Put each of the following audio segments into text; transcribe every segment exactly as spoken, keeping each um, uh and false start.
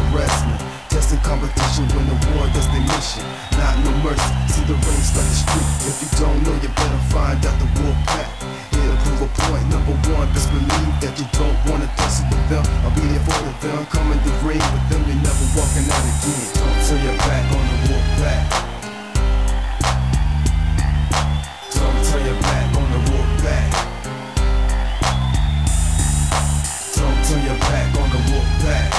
harassment. Testing competition when the war does their mission. Not no mercy, see the range like the street. If you don't know, you better find out the wolf pack. Here to prove a point, number one, best believe that you don't wanna tussle with them. I'll be there for them, come in the ring with them, you're never walking out again. Don't turn your back on the wolf pack. Don't turn your back on the wolf pack. Don't turn your back on the wolf pack.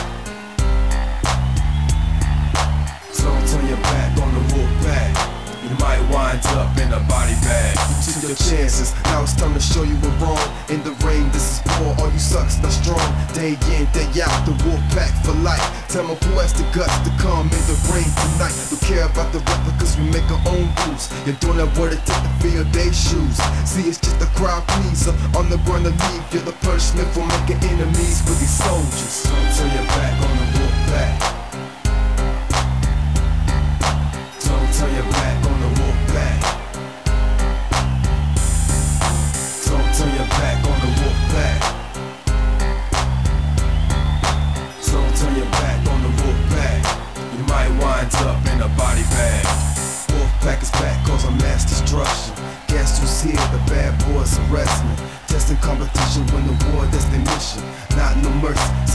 Don't turn your back on the wolf pack. You might wind up in a body bag. You took your chances, now it's time to show you we're wrong. In the rain, this is war, all you sucks not strong. Day in, day out, the wolf pack for life. Tell my boy has the guts to come in the rain tonight. Don't care about the replicas, we make our own rules. You're doing that word to take the field, they shoes. See, it's just a crowd pleaser, on the run to leave. You're the punishment for making enemies with these soldiers. Don't turn your back on the wolf pack. Don't turn your back on the wolf pack. Don't turn your back on the wolf pack. Don't turn your back on the wolf pack. You might wind up in a body bag. Wolf pack is back, causing mass destruction. Guess who's here? The bad boys arrest me. Testing competition when the war, that's their mission. Not no mercy.